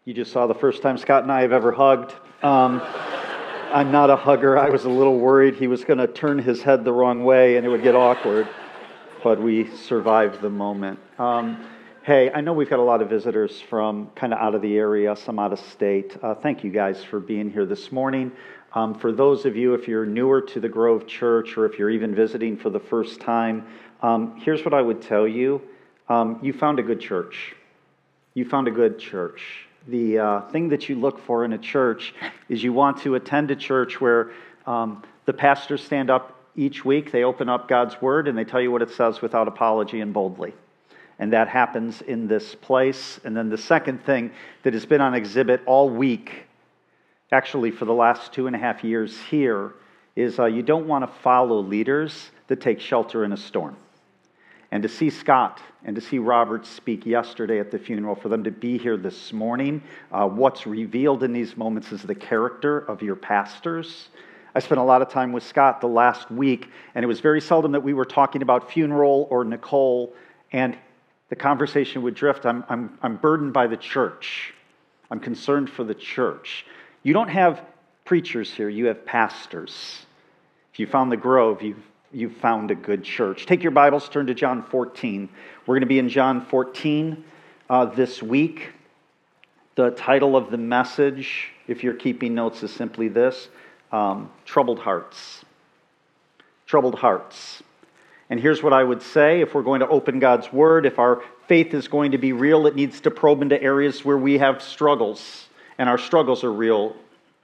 You just saw the first time Scott and I have ever hugged. I'm not a hugger. I was a little worried he was going to turn his head the wrong way and it would get awkward, but we survived the moment. Hey, I know we've got a lot of visitors from kind of out of the area, some out of state. Thank you guys for being here this morning. For those of you, if you're newer to the Grove Church or if you're even visiting for the first time, here's what I would tell you. You found a good church. You found a good church. The thing that you look for in a church is you want to attend a church where the pastors stand up each week, they open up God's Word, and they tell you what it says without apology and boldly. And that happens in this place. And then the second thing that has been on exhibit all week, actually for the last 2.5 years here, is you don't want to follow leaders that take shelter in a storm. And to see Scott and to see Robert speak yesterday at the funeral, for them to be here this morning, what's revealed in these moments is the character of your pastors. I spent a lot of time with Scott the last week, and it was very seldom that we were talking about funeral or Nicole, and the conversation would drift. I'm burdened by the church. I'm concerned for the church. You don't have preachers here, you have pastors. If you found the Grove, you've found a good church. Take your Bibles, turn to John 14. We're going to be in John 14 this week. The title of the message, if you're keeping notes, is simply this, Troubled Hearts. Troubled Hearts. And here's what I would say, if we're going to open God's Word, if our faith is going to be real, it needs to probe into areas where we have struggles, and our struggles are real.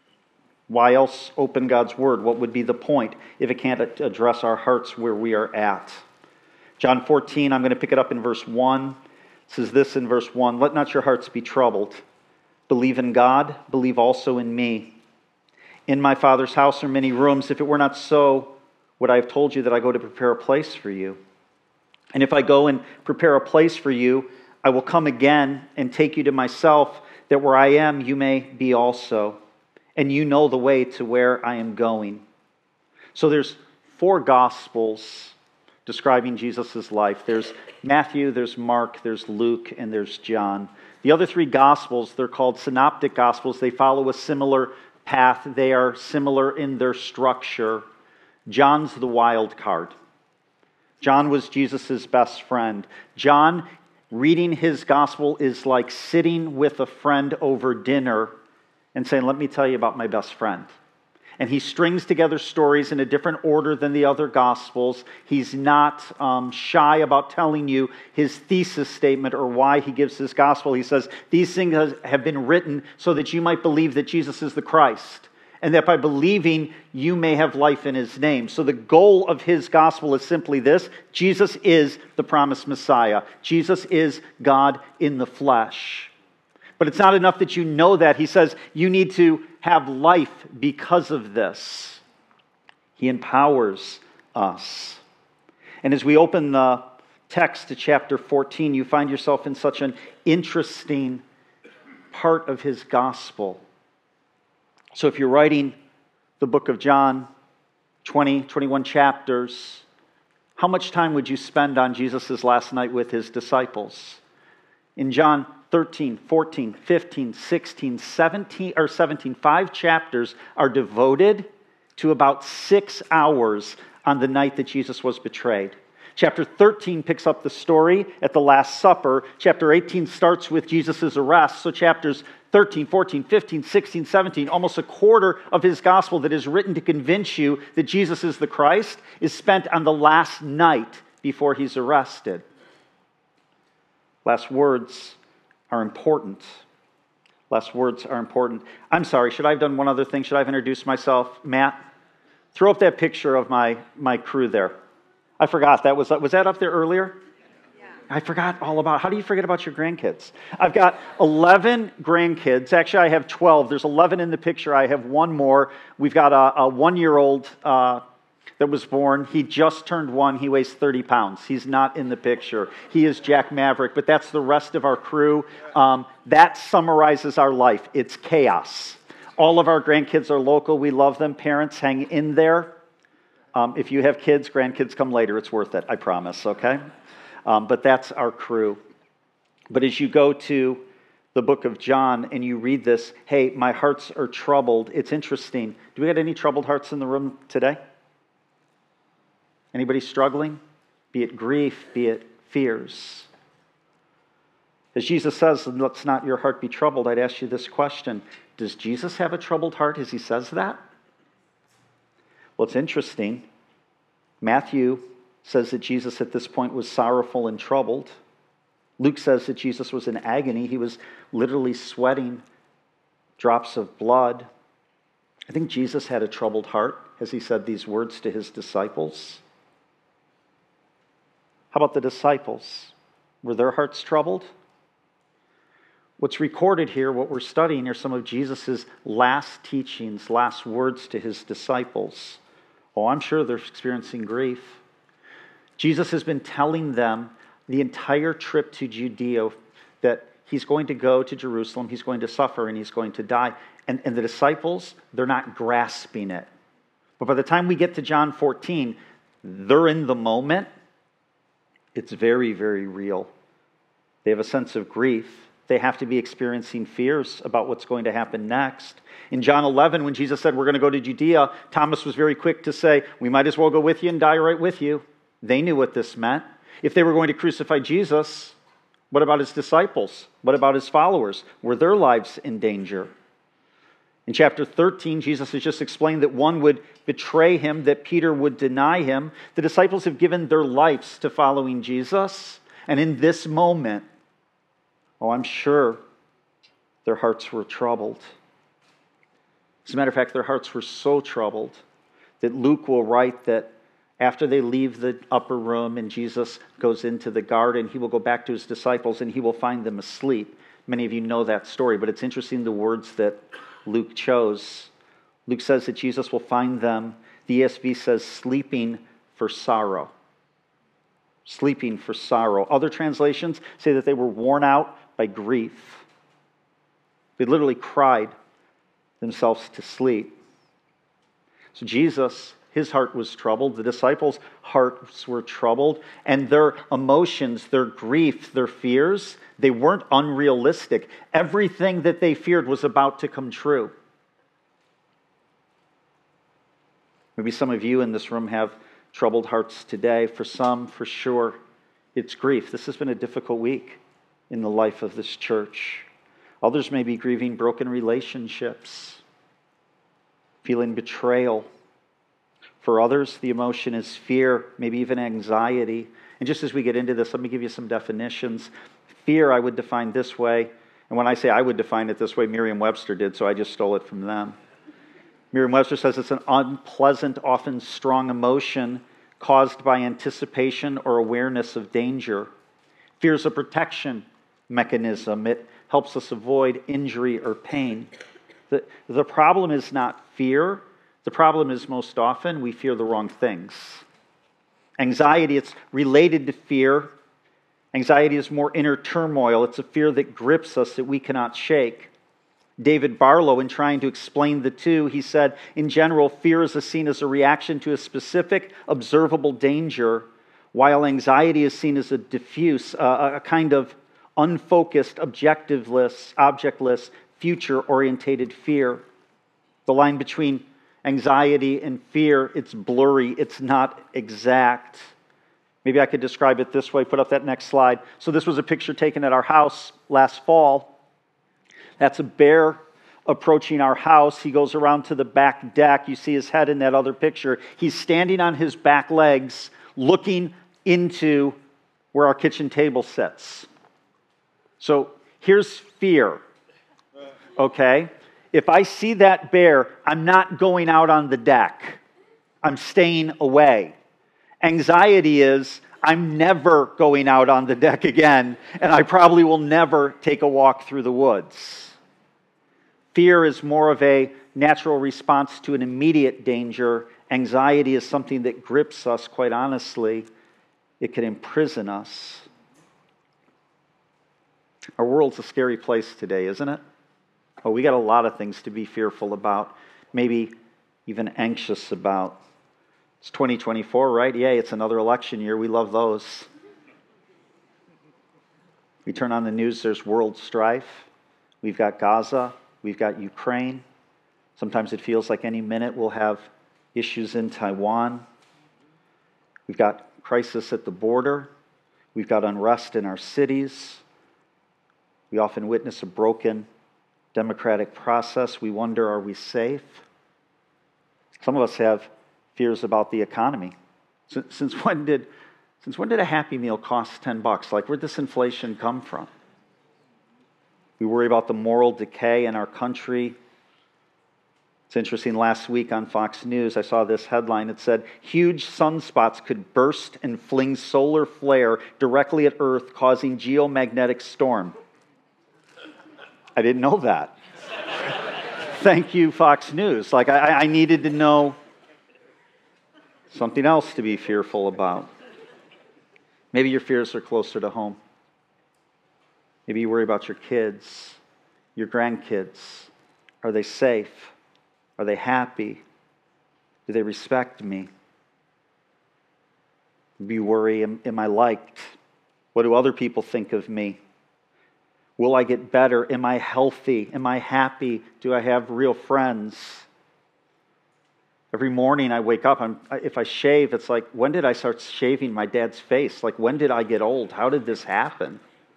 Why else open God's Word? What would be the point if it can't address our hearts where we are at? John 14, I'm going to pick it up in verse 1. It says this in verse 1, "Let not your hearts be troubled. Believe in God, believe also in me. In my Father's house are many rooms. If it were not so, would I have told you that I go to prepare a place for you? And if I go and prepare a place for you, I will come again and take you to myself, that where I am, you may be also. And you know the way to where I am going." So there's 4 Gospels describing Jesus' life. There's Matthew, there's Mark, there's Luke, and there's John. The other 3 Gospels, they're called synoptic Gospels. They follow a similar path. They are similar in their structure. John's the wild card. John was Jesus' best friend. John, reading his Gospel is like sitting with a friend over dinner and saying, "Let me tell you about my best friend." And he strings together stories in a different order than the other Gospels. He's not shy about telling you his thesis statement or why he gives his Gospel. He says, these things have been written so that you might believe that Jesus is the Christ, and that by believing you may have life in His name. So the goal of his Gospel is simply this: Jesus is the promised Messiah. Jesus is God in the flesh. But it's not enough that you know that. He says you need to have life because of this. He empowers us. And as we open the text to chapter 14, you find yourself in such an interesting part of his gospel. So if you're writing the book of John, 20, 21 chapters, how much time would you spend on Jesus' last night with his disciples? In John 13, 14, 15, 16, 17, 5 chapters are devoted to about 6 hours on the night that Jesus was betrayed. Chapter 13 picks up the story at the Last Supper. Chapter 18 starts with Jesus' arrest. So chapters 13, 14, 15, 16, 17, almost a quarter of his gospel that is written to convince you that Jesus is the Christ is spent on the last night before he's arrested. Last words are important. Last words are important. I'm sorry, should I have done one other thing? Should I have introduced myself? Matt, throw up that picture of my crew there. I forgot. Was that up there earlier? Yeah. I forgot all about. How do you forget about your grandkids? I've got 11 grandkids. Actually, I have 12. There's 11 in the picture. I have one more. We've got a 1-year-old that was born. He just turned 1. He weighs 30 pounds. He's not in the picture. He is Jack Maverick, but that's the rest of our crew. That summarizes our life. It's chaos. All of our grandkids are local. We love them. Parents, hang in there. If you have kids, grandkids come later. It's worth it, I promise, okay? But that's our crew. But as you go to the book of John and you read this, hey, my hearts are troubled. It's interesting. Do we got any troubled hearts in the room today? Anybody struggling? Be it grief, be it fears. As Jesus says, let's not your heart be troubled, I'd ask you this question. Does Jesus have a troubled heart as he says that? Well, it's interesting. Matthew says that Jesus at this point was sorrowful and troubled. Luke says that Jesus was in agony. He was literally sweating drops of blood. I think Jesus had a troubled heart as he said these words to his disciples. How about the disciples? Were their hearts troubled? What's recorded here, what we're studying, are some of Jesus' last teachings, last words to his disciples. Oh, I'm sure they're experiencing grief. Jesus has been telling them the entire trip to Judea that he's going to go to Jerusalem, he's going to suffer, and he's going to die. And the disciples, they're not grasping it. But by the time we get to John 14, they're in the moment. It's very, very real. They have a sense of grief. They have to be experiencing fears about what's going to happen next. In John 11, when Jesus said, we're going to go to Judea, Thomas was very quick to say, we might as well go with you and die right with you. They knew what this meant. If they were going to crucify Jesus, what about his disciples? What about his followers? Were their lives in danger? In chapter 13, Jesus has just explained that one would betray him, that Peter would deny him. The disciples have given their lives to following Jesus. And in this moment, I'm sure their hearts were troubled. As a matter of fact, their hearts were so troubled that Luke will write that after they leave the upper room and Jesus goes into the garden, he will go back to his disciples and he will find them asleep. Many of you know that story, but it's interesting the words that Luke chose. Luke says that Jesus will find them, the ESV says, sleeping for sorrow. Sleeping for sorrow. Other translations say that they were worn out by grief. They literally cried themselves to sleep. So Jesus, his heart was troubled. The disciples' hearts were troubled. And their emotions, their grief, their fears, they weren't unrealistic. Everything that they feared was about to come true. Maybe some of you in this room have troubled hearts today. For some, for sure, it's grief. This has been a difficult week in the life of this church. Others may be grieving broken relationships, feeling betrayal. For others, the emotion is fear, maybe even anxiety. And just as we get into this, let me give you some definitions. Fear, I would define this way. And when I say I would define it this way, Merriam-Webster did, so I just stole it from them. Merriam-Webster says it's an unpleasant, often strong emotion caused by anticipation or awareness of danger. Fear is a protection mechanism. It helps us avoid injury or pain. The problem is not fear. The problem is most often we fear the wrong things. Anxiety, it's related to fear. Anxiety is more inner turmoil. It's a fear that grips us that we cannot shake. David Barlow, in trying to explain the two, he said, in general, fear is seen as a reaction to a specific, observable danger, while anxiety is seen as a diffuse, a kind of unfocused, objectless, future-orientated fear. The line between anxiety and fear, it's blurry, it's not exact. Maybe I could describe it this way. Put up that next slide. So this was a picture taken at our house last fall. That's a bear approaching our house. He goes around to the back deck. You see his head in that other picture. He's standing on his back legs, looking into where our kitchen table sits. So here's fear, okay? If I see that bear, I'm not going out on the deck. I'm staying away. Anxiety is, I'm never going out on the deck again, and I probably will never take a walk through the woods. Fear is more of a natural response to an immediate danger. Anxiety is something that grips us, quite honestly. It can imprison us. Our world's a scary place today, isn't it? Oh, we got a lot of things to be fearful about, maybe even anxious about. It's 2024, right? Yay, it's another election year. We love those. We turn on the news, there's world strife. We've got Gaza. We've got Ukraine. Sometimes it feels like any minute we'll have issues in Taiwan. We've got crisis at the border. We've got unrest in our cities. We often witness a broken democratic process. We wonder, are we safe? Some of us have fears about the economy. Since when did a Happy Meal cost $10? Like, where'd this inflation come from? We worry about the moral decay in our country. It's interesting, last week on Fox News, I saw this headline. It said, huge sunspots could burst and fling solar flare directly at Earth, causing geomagnetic storm. I didn't know that. Thank you, Fox News. Like, I needed to know something else to be fearful about. Maybe your fears are closer to home. Maybe you worry about your kids, your grandkids. Are they safe? Are they happy? Do they respect me? Maybe you worry, am I liked? What do other people think of me? Will I get better? Am I healthy? Am I happy? Do I have real friends? Every morning I wake up, if I shave, it's like, when did I start shaving my dad's face? Like, when did I get old? How did this happen?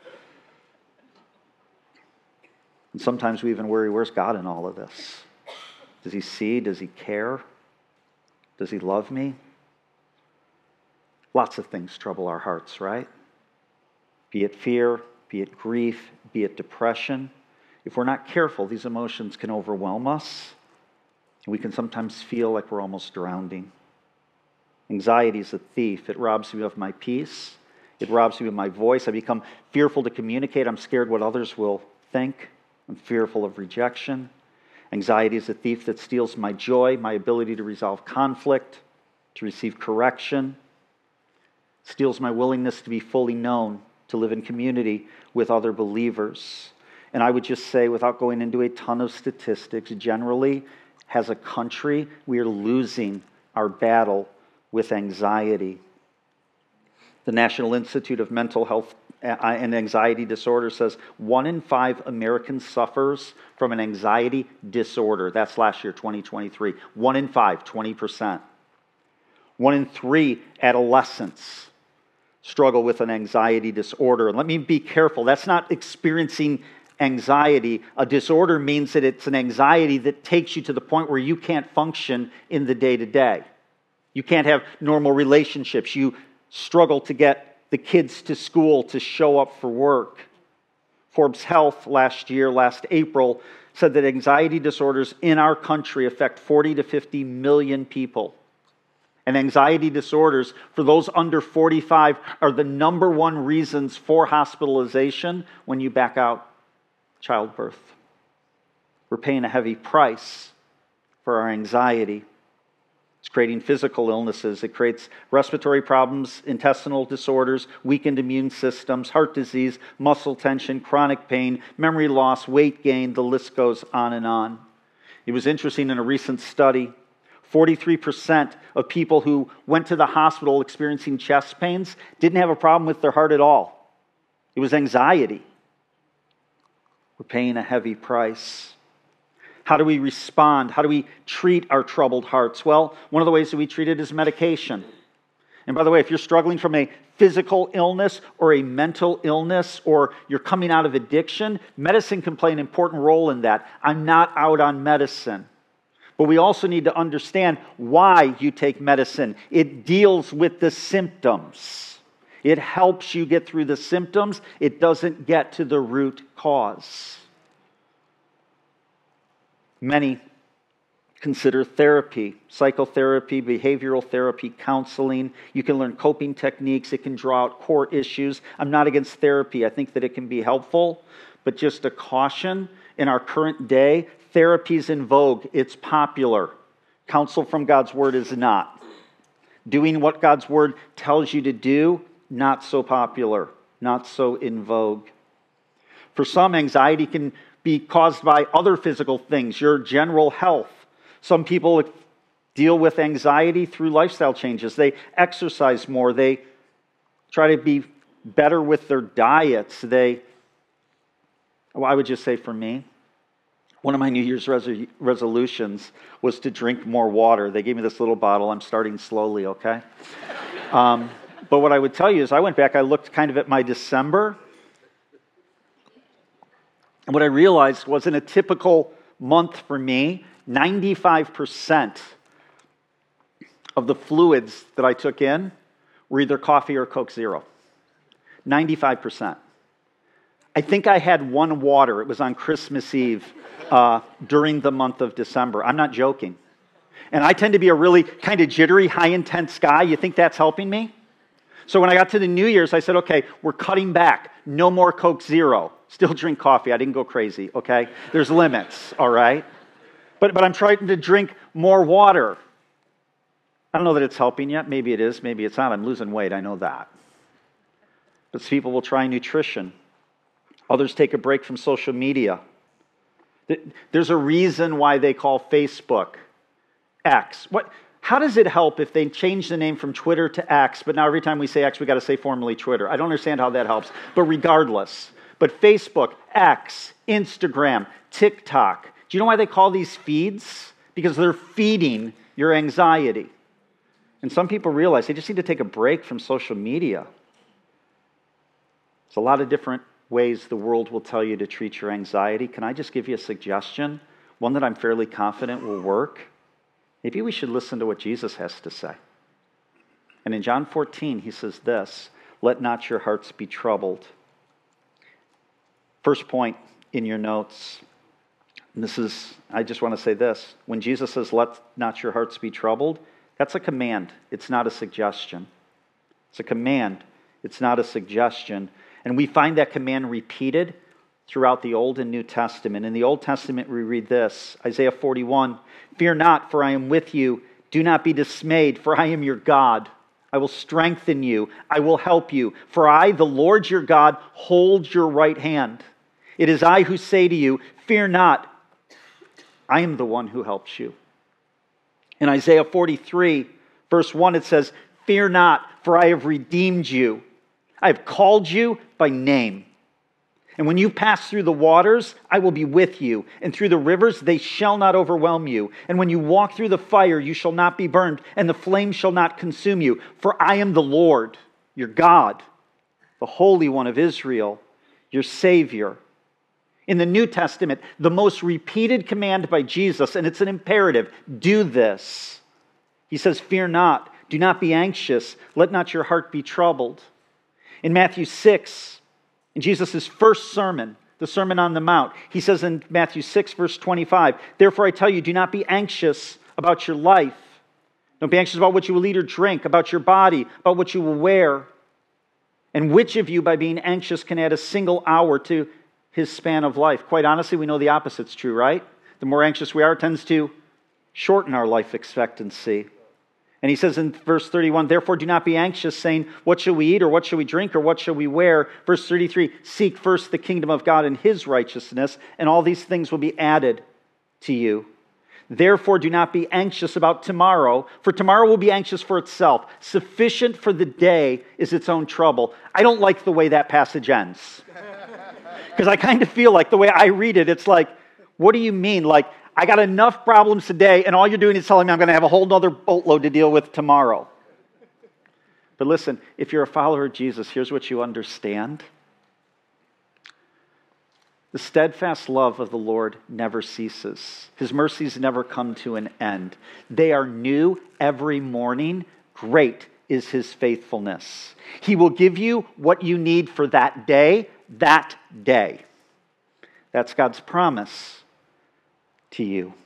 And sometimes we even worry, where's God in all of this? Does he see? Does he care? Does he love me? Lots of things trouble our hearts, right? Be it fear, be it grief, be it depression. If we're not careful, these emotions can overwhelm us. We can sometimes feel like we're almost drowning. Anxiety is a thief. It robs me of my peace. It robs me of my voice. I become fearful to communicate. I'm scared what others will think. I'm fearful of rejection. Anxiety is a thief that steals my joy, my ability to resolve conflict, to receive correction. It steals my willingness to be fully known, to live in community with other believers. And I would just say, without going into a ton of statistics, generally, as a country, we are losing our battle with anxiety. The National Institute of Mental Health and Anxiety Disorder says 1 in 5 Americans suffers from an anxiety disorder. That's last year, 2023. 1 in 5, 20%. 1 in 3 adolescents struggle with an anxiety disorder. And let me be careful. That's not experiencing anxiety. A disorder means that it's an anxiety that takes you to the point where you can't function in the day-to-day. You can't have normal relationships. You struggle to get the kids to school, to show up for work. Forbes Health last April, said that anxiety disorders in our country affect 40 to 50 million people. And anxiety disorders for those under 45 are the number one reasons for hospitalization when you back out childbirth. We're paying a heavy price for our anxiety. It's creating physical illnesses. It creates respiratory problems, intestinal disorders, weakened immune systems, heart disease, muscle tension, chronic pain, memory loss, weight gain. The list goes on and on. It was interesting in a recent study, 43% of people who went to the hospital experiencing chest pains didn't have a problem with their heart at all. It was anxiety. We're paying a heavy price. How do we respond? How do we treat our troubled hearts? Well, one of the ways that we treat it is medication. And by the way, if you're struggling from a physical illness or a mental illness, or you're coming out of addiction, medicine can play an important role in that. I'm not out on medicine. But we also need to understand why you take medicine. It deals with the symptoms. It helps you get through the symptoms. It doesn't get to the root cause. Many consider therapy, psychotherapy, behavioral therapy, counseling. You can learn coping techniques. It can draw out core issues. I'm not against therapy. I think that it can be helpful. But just a caution, in our current day, therapy's in vogue. It's popular. Counsel from God's Word is not. Doing what God's Word tells you to do, not so popular, not so in vogue. For some, anxiety can be caused by other physical things, your general health. Some people deal with anxiety through lifestyle changes. They exercise more. They try to be better with their diets. They Well, I would just say for me, one of my New Year's resolutions was to drink more water. They gave me this little bottle. I'm starting slowly, okay? But what I would tell you is I went back, I looked kind of at my December, and what I realized was in a typical month for me, 95% of the fluids that I took in were either coffee or Coke Zero. 95%. I think I had one water. It was on Christmas Eve during the month of December. I'm not joking. And I tend to be a really kind of jittery, high-intense guy. You think that's helping me? So when I got to the New Year's, I said, okay, we're cutting back. No more Coke Zero. Still drink coffee. I didn't go crazy, okay? There's limits, all right? But I'm trying to drink more water. I don't know that it's helping yet. Maybe it is. Maybe it's not. I'm losing weight. I know that. But people will try nutrition. Others take a break from social media. There's a reason why they call Facebook X. How does it help if they change the name from Twitter to X, but now every time we say X, we got to say formerly Twitter? I don't understand how that helps. But regardless, Facebook, X, Instagram, TikTok. Do you know why they call these feeds? Because they're feeding your anxiety. And some people realize they just need to take a break from social media. There's a lot of different ways the world will tell you to treat your anxiety. Can I just give you a suggestion? One that I'm fairly confident will work. Maybe we should listen to what Jesus has to say. And in John 14, he says this, let not your hearts be troubled. First point in your notes, and I just want to say this. When Jesus says, let not your hearts be troubled, that's a command. It's not a suggestion. It's a command. It's not a suggestion. And we find that command repeated throughout the Old and New Testament. In the Old Testament, we read this, Isaiah 41, fear not, for I am with you. Do not be dismayed, for I am your God. I will strengthen you. I will help you. For I, the Lord your God, hold your right hand. It is I who say to you, fear not. I am the one who helps you. In Isaiah 43, verse 1, it says, fear not, for I have redeemed you. I have called you by name. And when you pass through the waters, I will be with you. And through the rivers, they shall not overwhelm you. And when you walk through the fire, you shall not be burned, and the flame shall not consume you. For I am the Lord, your God, the Holy One of Israel, your Savior. In the New Testament, the most repeated command by Jesus, and it's an imperative, do this. He says, fear not, do not be anxious, let not your heart be troubled. In Matthew 6, in Jesus' first sermon, the Sermon on the Mount, he says in Matthew 6, verse 25, therefore I tell you, do not be anxious about your life. Don't be anxious about what you will eat or drink, about your body, about what you will wear. And which of you, by being anxious, can add a single hour to his span of life? Quite honestly, we know the opposite's true, right? The more anxious we are, it tends to shorten our life expectancy. And he says in verse 31, therefore do not be anxious, saying, what shall we eat, or what shall we drink, or what shall we wear? Verse 33, seek first the kingdom of God and his righteousness, and all these things will be added to you. Therefore do not be anxious about tomorrow, for tomorrow will be anxious for itself. Sufficient for the day is its own trouble. I don't like the way that passage ends. Because I kind of feel like the way I read it, it's like, what do you mean? Like, I got enough problems today, and all you're doing is telling me I'm going to have a whole other boatload to deal with tomorrow. But listen, if you're a follower of Jesus, here's what you understand. The steadfast love of the Lord never ceases. His mercies never come to an end. They are new every morning. Great is his faithfulness. He will give you what you need for that day, that day. That's God's promise to you.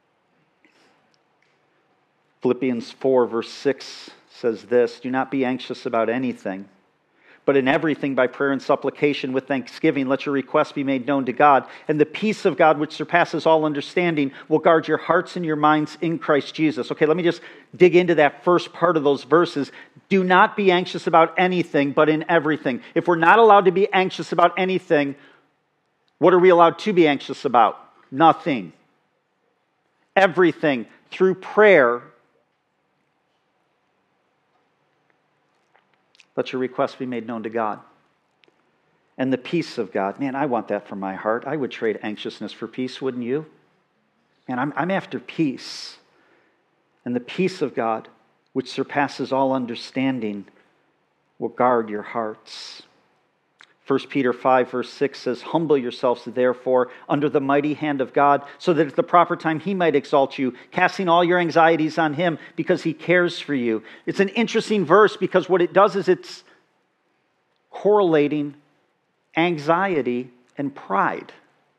Philippians 4 verse 6 says this, do not be anxious about anything, but in everything by prayer and supplication with thanksgiving, let your requests be made known to God, and the peace of God which surpasses all understanding will guard your hearts and your minds in Christ Jesus. Okay, let me just dig into that first part of those verses. Do not be anxious about anything, but in everything. If we're not allowed to be anxious about anything, what are we allowed to be anxious about? Nothing. Everything through prayer. Let your requests be made known to God. and the peace of God. Man, I want that for my heart. I would trade anxiousness for peace, wouldn't you? Man, I'm after peace. And the peace of God, which surpasses all understanding, will guard your hearts. 1 Peter 5 verse 6 says, "Humble yourselves therefore under the mighty hand of God, so that at the proper time He might exalt you, casting all your anxieties on Him because He cares for you." It's an interesting verse because what it does is it's correlating anxiety and pride.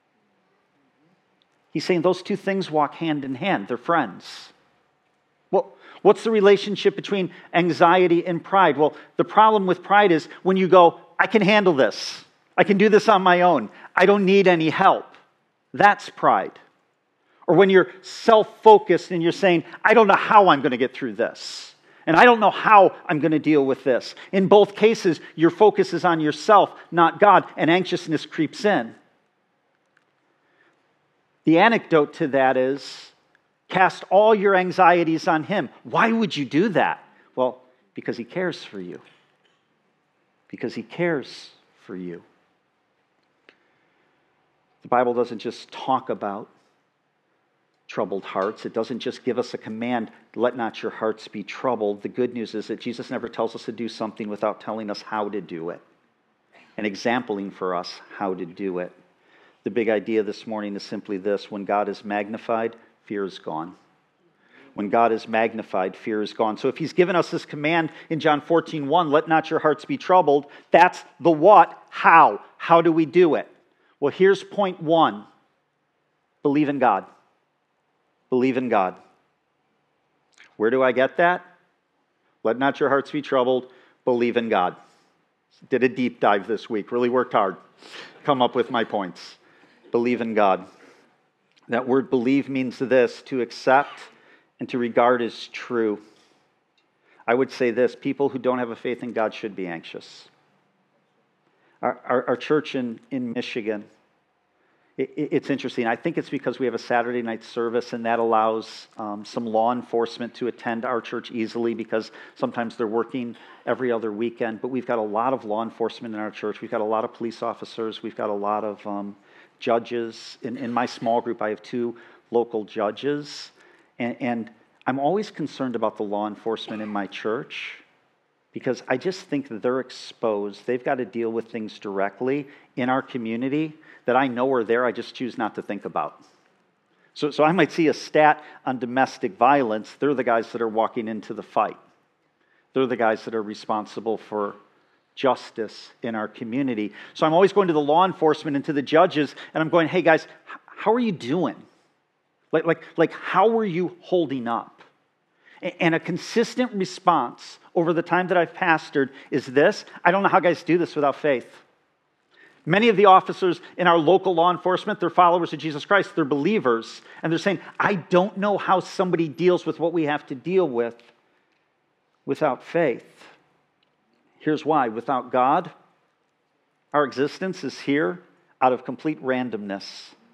He's saying those two things walk hand in hand. They're friends. Well, what's the relationship between anxiety and pride? Well, the problem with pride is when you go, I can handle this. I can do this on my own. I don't need any help. That's pride. Or when you're self-focused and you're saying, I don't know how I'm going to get through this. And I don't know how I'm going to deal with this. In both cases, your focus is on yourself, not God, and anxiousness creeps in. The anecdote to that is, cast all your anxieties on Him. Why would you do that? Well, because He cares for you. Because He cares for you. The Bible doesn't just talk about troubled hearts. It doesn't just give us a command, let not your hearts be troubled. The good news is that Jesus never tells us to do something without telling us how to do it and exempling for us how to do it. The big idea this morning is simply this: when God is magnified, fear is gone. When God is magnified, fear is gone. So if He's given us this command in John 14:1, let not your hearts be troubled, that's the what, how. How do we do it? Well, here's point one. Believe in God. Believe in God. Where do I get that? Let not your hearts be troubled. Believe in God. Did a deep dive this week. Really worked hard. Come up with my points. Believe in God. That word believe means this: to accept and to regard as true. I would say this: people who don't have a faith in God should be anxious. Our church in Michigan, it's interesting. I think it's because we have a Saturday night service, and that allows some law enforcement to attend our church easily because sometimes they're working every other weekend. But we've got a lot of law enforcement in our church. We've got a lot of police officers. We've got a lot of judges. In my small group, I have 2 local judges. And I'm always concerned about the law enforcement in my church because I just think that they're exposed. They've got to deal with things directly in our community that I know are there, I just choose not to think about. So I might see a stat on domestic violence. They're the guys that are walking into the fight. They're the guys that are responsible for justice in our community. So I'm always going to the law enforcement and to the judges, and I'm going, hey guys, how are you doing? Like how are you holding up? And a consistent response over the time that I've pastored is this: I don't know how guys do this without faith. Many of the officers in our local law enforcement, they're followers of Jesus Christ, they're believers, and they're saying, I don't know how somebody deals with what we have to deal with without faith. Here's why: without God, our existence is here out of complete randomness.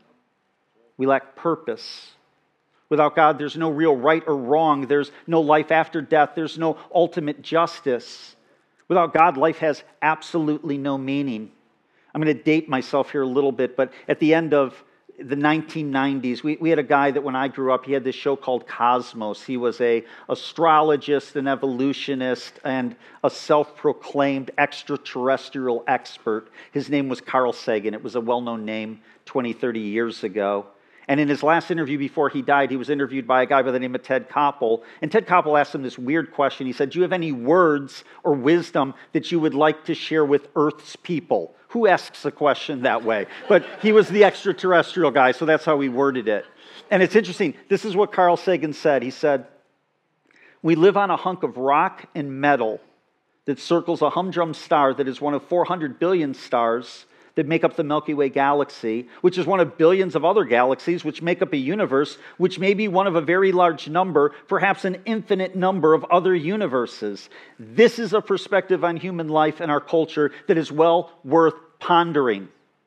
We lack purpose. Without God, there's no real right or wrong. There's no life after death. There's no ultimate justice. Without God, life has absolutely no meaning. I'm going to date myself here a little bit, but at the end of the 1990s, we had a guy that when I grew up, he had this show called Cosmos. He was an astrologist, an evolutionist, and a self-proclaimed extraterrestrial expert. His name was Carl Sagan. It was a well-known name 20, 30 years ago. And in his last interview before he died, he was interviewed by a guy by the name of Ted Koppel. And Ted Koppel asked him this weird question. He said, do you have any words or wisdom that you would like to share with Earth's people? Who asks a question that way? But he was the extraterrestrial guy, so that's how he worded it. And it's interesting. This is what Carl Sagan said. He said, we live on a hunk of rock and metal that circles a humdrum star that is one of 400 billion stars that make up the Milky Way galaxy, which is one of billions of other galaxies which make up a universe, which may be one of a very large number, perhaps an infinite number of other universes. This is a perspective on human life and our culture that is well worth pondering.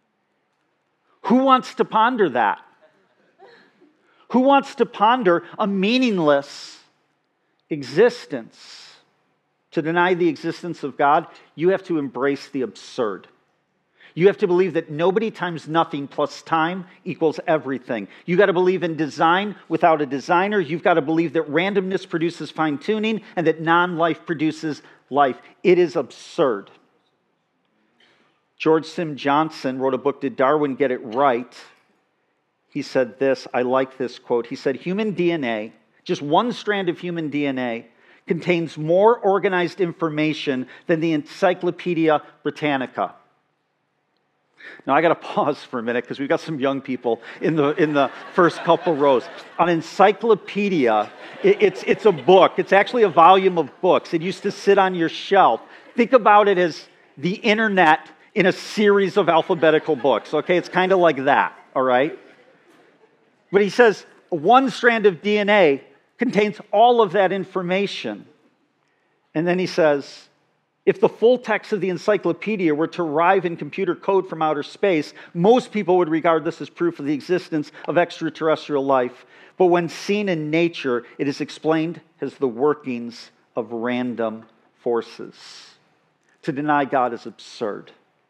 Who wants to ponder that? Who wants to ponder a meaningless existence? To deny the existence of God, you have to embrace the absurd. You have to believe that nobody times nothing plus time equals everything. You got to believe in design without a designer. You've got to believe that randomness produces fine-tuning and that non-life produces life. It is absurd. George Sim Johnson wrote a book, Did Darwin Get It Right? He said this, I like this quote. He said, human DNA, just one strand of human DNA, contains more organized information than the Encyclopedia Britannica. Now, I got to pause for a minute because we've got some young people in the first couple rows. An encyclopedia, it's a book. It's actually a volume of books. It used to sit on your shelf. Think about it as the internet in a series of alphabetical books, okay? It's kind of like that, all right? But he says one strand of DNA contains all of that information. And then he says, if the full text of the encyclopedia were to arrive in computer code from outer space, most people would regard this as proof of the existence of extraterrestrial life. But when seen in nature, it is explained as the workings of random forces. To deny God is absurd.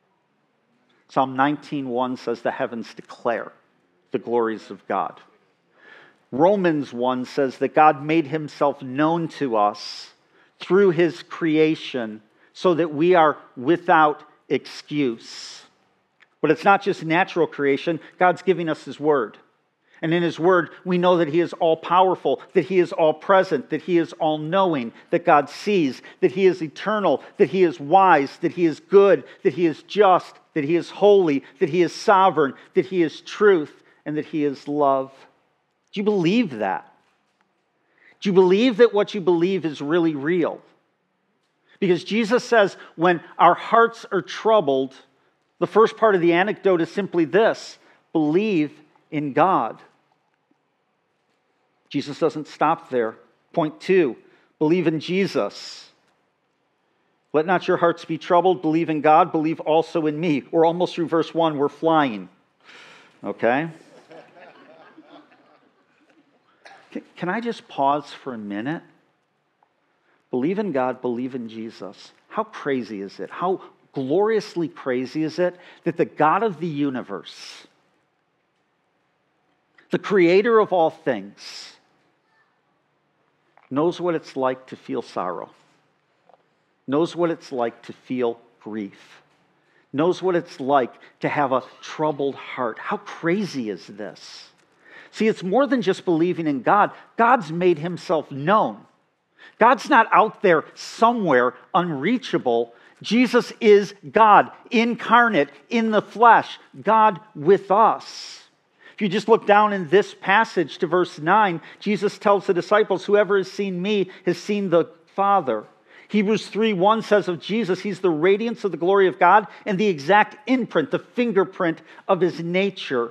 Psalm 19:1 says the heavens declare the glories of God. Romans 1 says that God made himself known to us through his creation so that we are without excuse. But it's not just natural creation. God's giving us his word. And in his word, we know that he is all-powerful, that he is all-present, that he is all-knowing, that God sees, that he is eternal, that he is wise, that he is good, that he is just, that he is holy, that he is sovereign, that he is truth, and that he is love. Do you believe that? Do you believe that what you believe is really real? Because Jesus says when our hearts are troubled, the first part of the anecdote is simply this: believe in God. Jesus doesn't stop there. Point 2, believe in Jesus. Let not your hearts be troubled. Believe in God. Believe also in me. We're almost through verse 1. We're flying. Okay? Can I just pause for a minute? Believe in God. Believe in Jesus. How crazy is it? How gloriously crazy is it that the God of the universe, the creator of all things, knows what it's like to feel sorrow, knows what it's like to feel grief, knows what it's like to have a troubled heart. How crazy is this? See, it's more than just believing in God. God's made himself known. God's not out there somewhere unreachable. Jesus is God, incarnate, in the flesh, God with us. If you just look down in this passage to verse 9, Jesus tells the disciples, whoever has seen me has seen the Father. Hebrews 3:1 says of Jesus, he's the radiance of the glory of God and the exact imprint, the fingerprint of his nature.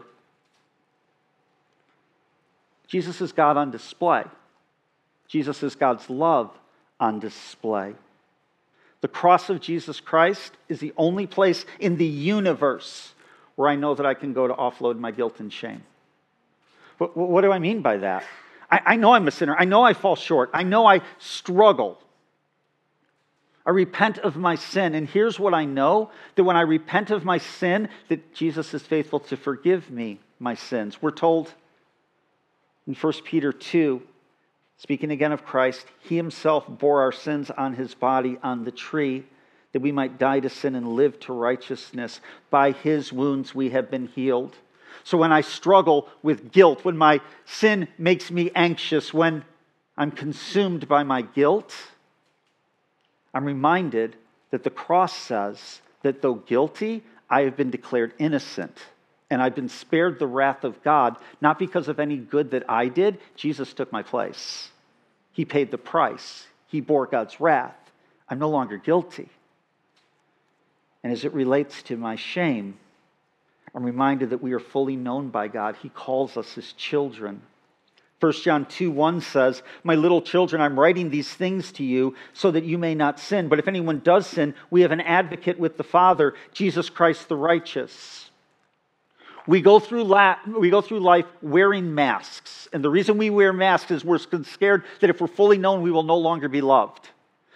Jesus is God on display. Jesus is God's love on display. The cross of Jesus Christ is the only place in the universe where I know that I can go to offload my guilt and shame. What do I mean by that? I know I'm a sinner. I know I fall short. I know I struggle. I repent of my sin. And here's what I know, that when I repent of my sin, that Jesus is faithful to forgive me my sins. We're told in 1 Peter 2, speaking again of Christ, he himself bore our sins on his body on the tree, that we might die to sin and live to righteousness. By his wounds we have been healed. So when I struggle with guilt, when my sin makes me anxious, when I'm consumed by my guilt, I'm reminded that the cross says that though guilty, I have been declared innocent. And I've been spared the wrath of God, not because of any good that I did. Jesus took my place. He paid the price. He bore God's wrath. I'm no longer guilty. And as it relates to my shame, I'm reminded that we are fully known by God. He calls us his children. 1 John 2:1 says, my little children, I'm writing these things to you so that you may not sin. But if anyone does sin, we have an advocate with the Father, Jesus Christ the righteous. We go through life wearing masks. And the reason we wear masks is we're scared that if we're fully known, we will no longer be loved.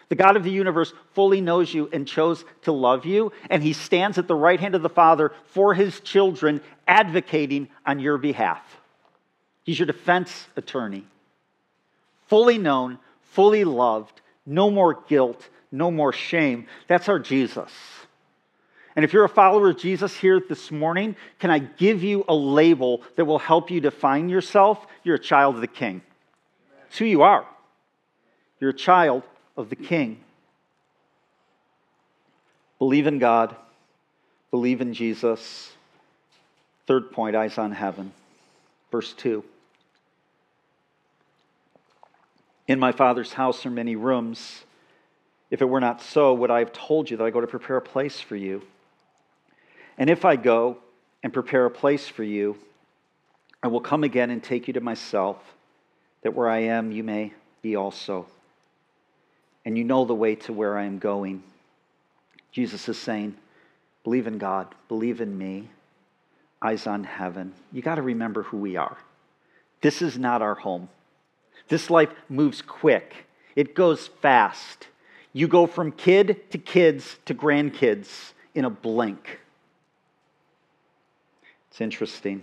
The God of the universe fully knows you and chose to love you, and he stands at the right hand of the Father for his children, advocating on your behalf. He's your defense attorney. Fully known, fully loved, no more guilt, no more shame. That's our Jesus. And if you're a follower of Jesus here this morning, can I give you a label that will help you define yourself? You're a child of the King. It's who you are. You're a child of the King. Believe in God. Believe in Jesus. Third point, eyes on heaven. Verse 2. In my Father's house are many rooms. If it were not so, would I have told you that I go to prepare a place for you? And if I go and prepare a place for you, I will come again and take you to myself, that where I am you may be also. And you know the way to where I am going. Jesus is saying, believe in God, believe in me, eyes on heaven. You got to remember who we are. This is not our home. This life moves quick. It goes fast. You go from kid to kids to grandkids in a blink. It's interesting.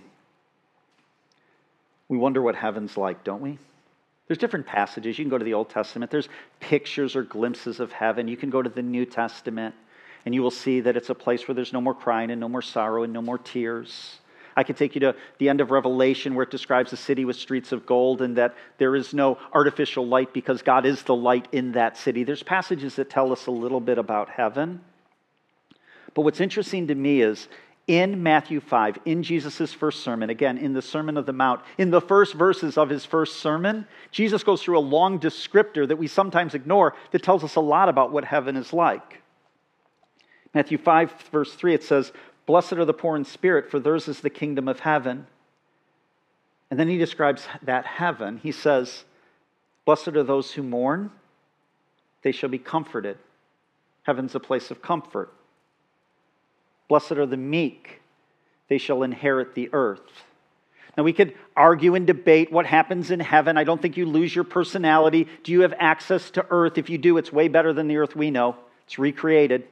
We wonder what heaven's like, don't we? There's different passages. You can go to the Old Testament. There's pictures or glimpses of heaven. You can go to the New Testament, and you will see that it's a place where there's no more crying and no more sorrow and no more tears. I could take you to the end of Revelation where it describes a city with streets of gold and that there is no artificial light because God is the light in that city. There's passages that tell us a little bit about heaven. But what's interesting to me is in Matthew 5, in Jesus' first sermon, again, in the Sermon of the Mount, in the first verses of his first sermon, Jesus goes through a long descriptor that we sometimes ignore that tells us a lot about what heaven is like. Matthew 5, verse 3, it says, "Blessed are the poor in spirit, for theirs is the kingdom of heaven." And then he describes that heaven. He says, "Blessed are those who mourn, they shall be comforted." Heaven's a place of comfort. "Blessed are the meek, they shall inherit the earth." Now we could argue and debate what happens in heaven. I don't think you lose your personality. Do you have access to earth? If you do, it's way better than the earth we know. It's recreated.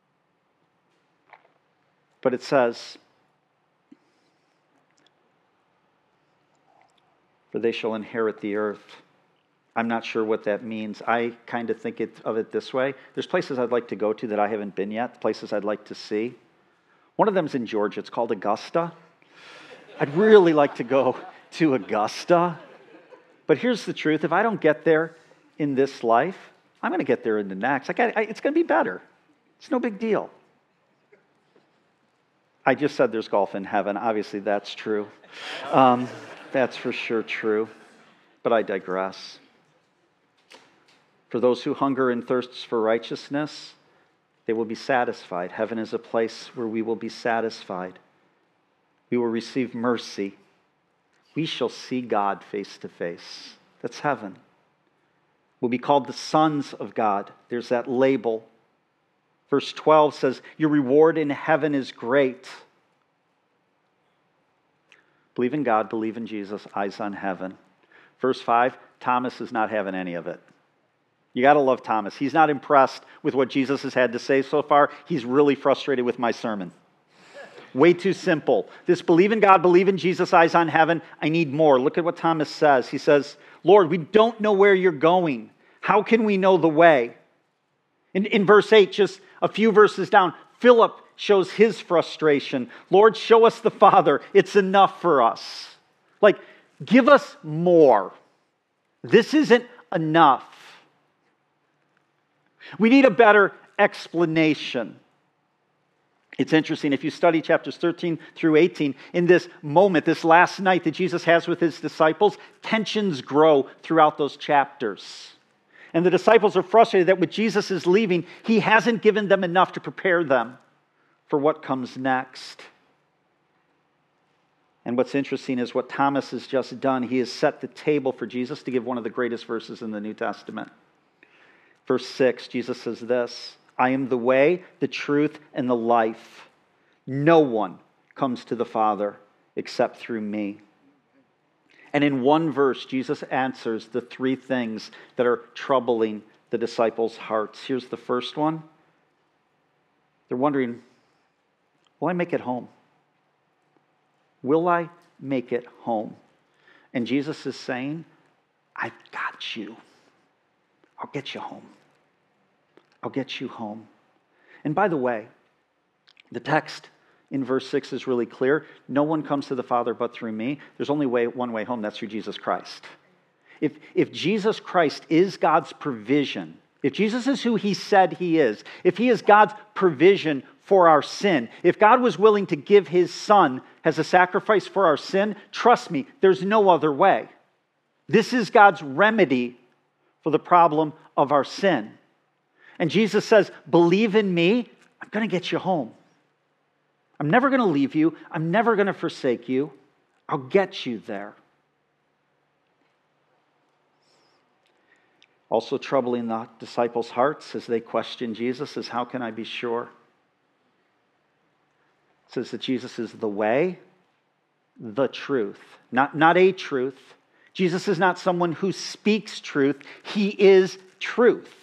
But it says, "For they shall inherit the earth." I'm not sure what that means. I kind of think of it this way. There's places I'd like to go to that I haven't been yet, places I'd like to see. One of them's in Georgia. It's called Augusta. I'd really like to go to Augusta. But here's the truth. If I don't get there in this life, I'm going to get there in the next. It's going to be better. It's no big deal. I just said there's golf in heaven. Obviously, that's true. That's for sure true. But I digress. For those who hunger and thirst for righteousness, they will be satisfied. Heaven is a place where we will be satisfied. We will receive mercy. We shall see God face to face. That's heaven. We'll be called the sons of God. There's that label. Verse 12 says, "Your reward in heaven is great." Believe in God, believe in Jesus, eyes on heaven. Verse 5, Thomas is not having any of it. You got to love Thomas. He's not impressed with what Jesus has had to say so far. He's really frustrated with my sermon. Way too simple. This believe in God, believe in Jesus, eyes on heaven. I need more. Look at what Thomas says. He says, "Lord, we don't know where you're going. How can we know the way?" In verse 8, just a few verses down, Philip shows his frustration. "Lord, show us the Father. It's enough for us." Like, give us more. This isn't enough. We need a better explanation. It's interesting, if you study chapters 13 through 18, in this moment, this last night that Jesus has with his disciples, tensions grow throughout those chapters. And the disciples are frustrated that when Jesus is leaving, he hasn't given them enough to prepare them for what comes next. And what's interesting is what Thomas has just done. He has set the table for Jesus to give one of the greatest verses in the New Testament. Verse 6, Jesus says this, "I am the way, the truth, and the life. No one comes to the Father except through me." And in one verse, Jesus answers the three things that are troubling the disciples' hearts. Here's the first one. They're wondering, will I make it home? Will I make it home? And Jesus is saying, I've got you. I'll get you home. I'll get you home. And by the way, the text in verse 6 is really clear. No one comes to the Father but through me. There's only one way home. That's through Jesus Christ. If Jesus Christ is God's provision, if Jesus is who he said he is, if he is God's provision for our sin, if God was willing to give his son as a sacrifice for our sin, trust me, there's no other way. This is God's remedy for the problem of our sin. And Jesus says, believe in me, I'm going to get you home. I'm never going to leave you. I'm never going to forsake you. I'll get you there. Also troubling the disciples' hearts as they question Jesus is, how can I be sure? It says that Jesus is the way, the truth. Not a truth. Jesus is not someone who speaks truth. He is truth.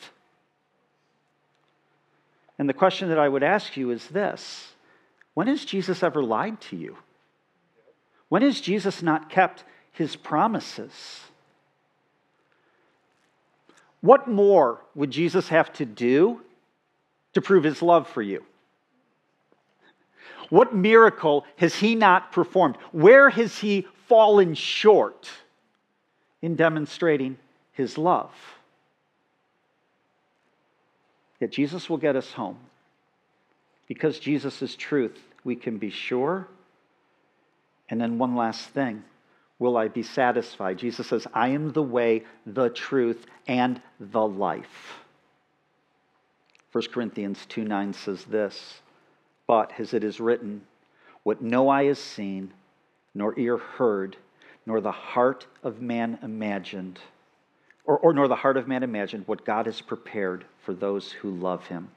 And the question that I would ask you is this: when has Jesus ever lied to you? When has Jesus not kept his promises? What more would Jesus have to do to prove his love for you? What miracle has he not performed? Where has he fallen short in demonstrating his love? Yet Jesus will get us home. Because Jesus is truth, we can be sure. And then one last thing. Will I be satisfied? Jesus says, I am the way, the truth, and the life. 1 Corinthians 2:9 says this, but as it is written, what no eye has seen, nor ear heard, nor the heart of man imagined, nor the heart of man imagined what God has prepared for those who love him.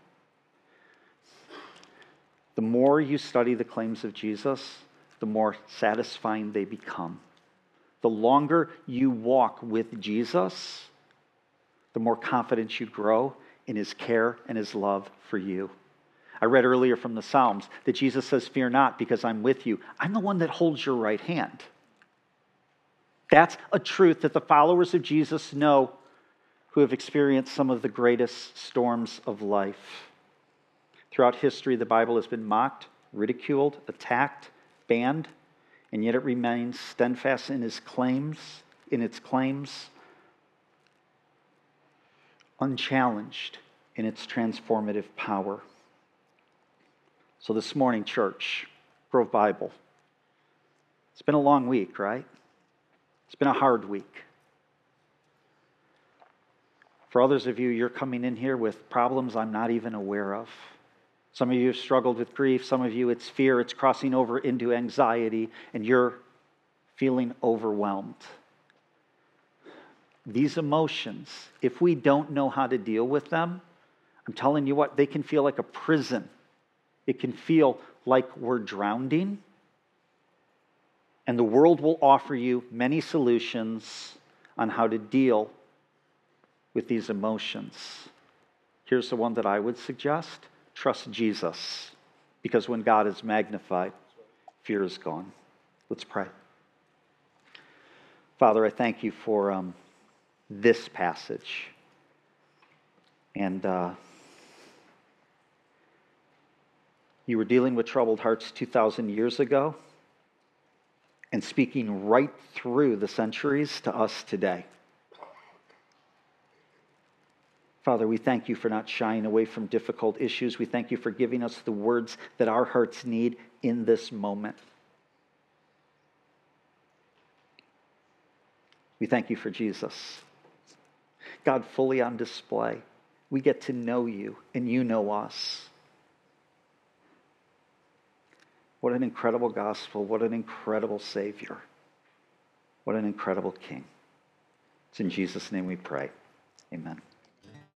The more you study the claims of Jesus, the more satisfying they become. The longer you walk with Jesus, the more confidence you grow in his care and his love for you. I read earlier from the Psalms that Jesus says, fear not, because I'm with you. I'm the one that holds your right hand. That's a truth that the followers of Jesus know who have experienced some of the greatest storms of life. Throughout history, the Bible has been mocked, ridiculed, attacked, banned, and yet it remains steadfast in its claims, unchallenged in its transformative power. So this morning, church, Grove Bible, it's been a long week, right? It's been a hard week. For others of you, you're coming in here with problems I'm not even aware of. Some of you have struggled with grief. Some of you, it's fear. It's crossing over into anxiety, and you're feeling overwhelmed. These emotions, if we don't know how to deal with them, I'm telling you what, they can feel like a prison. It can feel like we're drowning. And the world will offer you many solutions on how to deal with these emotions. Here's the one that I would suggest. Trust Jesus, because when God is magnified, fear is gone. Let's pray. Father, I thank you for this passage. And you were dealing with troubled hearts 2,000 years ago and speaking right through the centuries to us today. Father, we thank you for not shying away from difficult issues. We thank you for giving us the words that our hearts need in this moment. We thank you for Jesus. God, fully on display. We get to know you, and you know us. What an incredible gospel. What an incredible Savior. What an incredible King. It's in Jesus' name we pray. Amen.